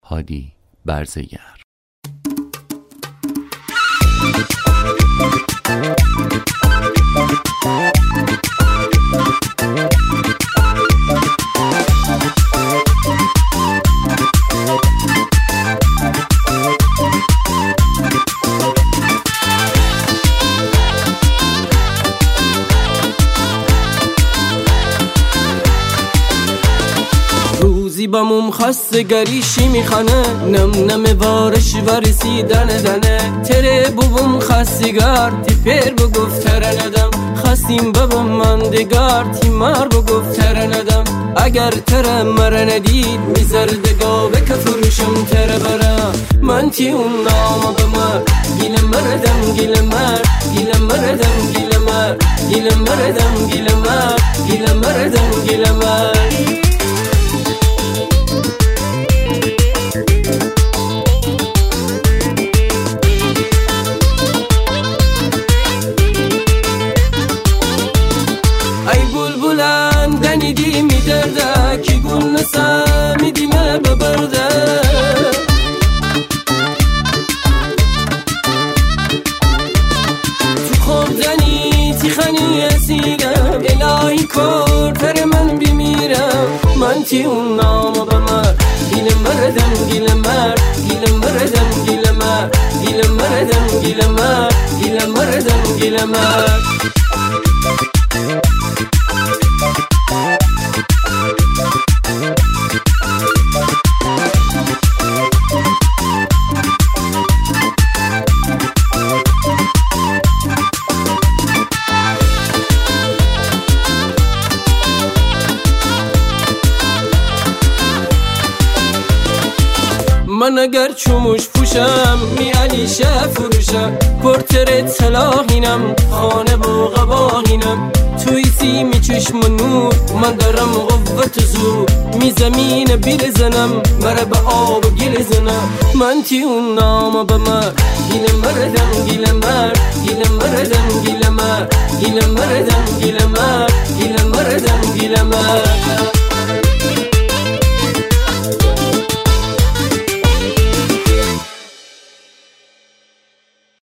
هادی برزگر. روزی با موم خستگریشی میخانه، نم نم وارش ورسیدن دنه. تره بوم خستگار تیپر بگفت تره ندم، خستیم ببم مندگار تیمار بگفت تره ندم. اگر تره مره ندید میزردگا به کفروشم تره برم. من تی اون نام بمر گیل مردم گیل مر گیل مردم گیل مر گیل مردم گیل مر گیل مردم گیل مر. ای بلبلان دنیدی می درده کی گل نسامیدی ما ببرده. تو خواب زنی تیخنی اسیرم، الهی کردر من بمیرم. من تی اون نام بمر گیل مردم گیل مر گیل مردم گیل مر گیل مردم گیل مر گیل مردم گیل مر. من اگر چوموش پوشم میالیشه فروشم، پرتر سلاحینم خانه با قباهینم. توی سیمی چشم و نور من دارم قوت زور، می زمین بیل زنم مره به آب گیل زنم. من تی اون نام بمر گیل مردم گیل مر گیل مردم گیل مر گیل مردم گیل مر گیل مردم گیل مر.